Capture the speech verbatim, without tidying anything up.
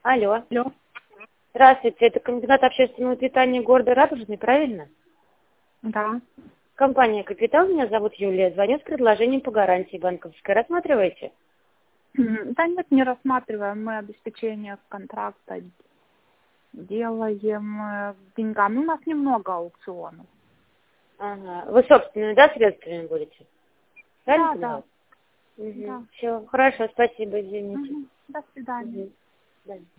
Алло. Алло. Здравствуйте, это комбинат общественного питания города Радужный, правильно? Да. Компания «Капитал», меня зовут Юлия, звоню с предложением по гарантии банковской. Рассматриваете? М, Да нет, не рассматриваем. Мы обеспечение контракта делаем э, деньгами. У нас немного аукционов. Ага. Вы собственными, да, средствами будете? Правильно Да, да, понимаю? Угу. да. Все, хорошо, спасибо, извините. Мгм. До свидания. Угу. Да.